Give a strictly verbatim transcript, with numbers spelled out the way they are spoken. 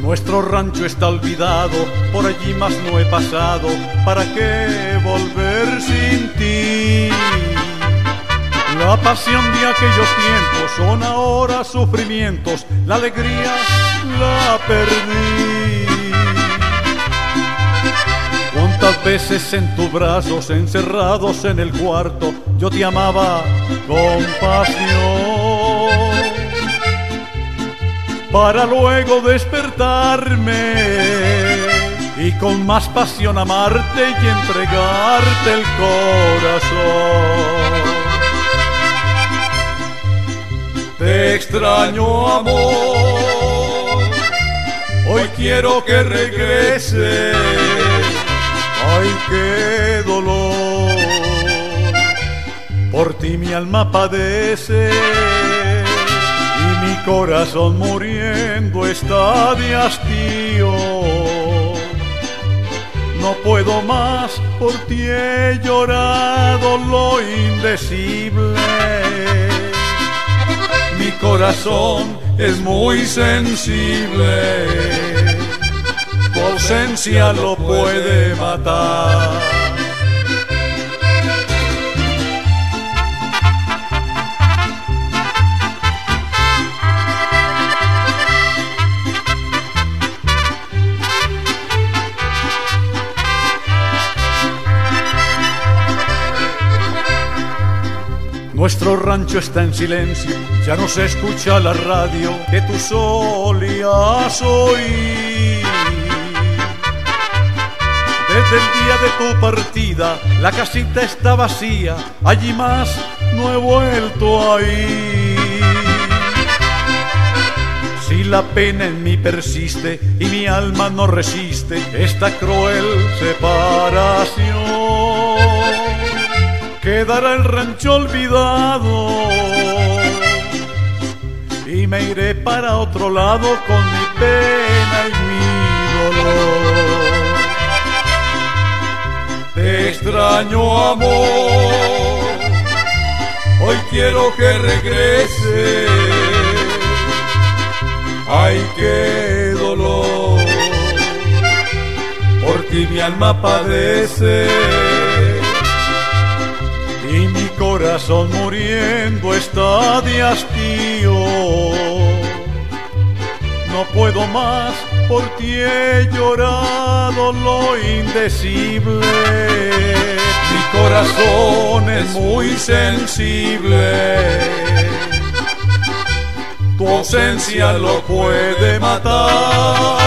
Nuestro rancho está olvidado, por allí más no he pasado. ¿Para qué volver sin ti? La pasión de aquellos tiempos son ahora sufrimientos. La alegría la perdí. ¿Cuántas veces en tus brazos, encerrados en el cuarto, yo te amaba con pasión, para luego despertarme y con más pasión amarte y entregarte el corazón? Te extraño, amor, hoy quiero que regreses. Ay, qué dolor, por ti mi alma padece y mi corazón muriendo está de hastío. No puedo más, por ti he llorado lo indecible. Mi corazón es muy sensible, tu ausencia lo puede matar. Nuestro rancho está en silencio, ya no se escucha la radio que tú solías oír. Desde el día de tu partida, la casita está vacía, allí más no he vuelto a ir. Si la pena en mí persiste y mi alma no resiste esta cruel separación, quedará el rancho olvidado y me iré para otro lado con mi pena y mi dolor. Te extraño, amor, hoy quiero que regreses. Ay, qué dolor, por ti mi alma padece y mi corazón muriendo está de hastío. No puedo más, por ti he llorado lo indecible. Mi corazón es muy sensible, tu ausencia lo puede matar.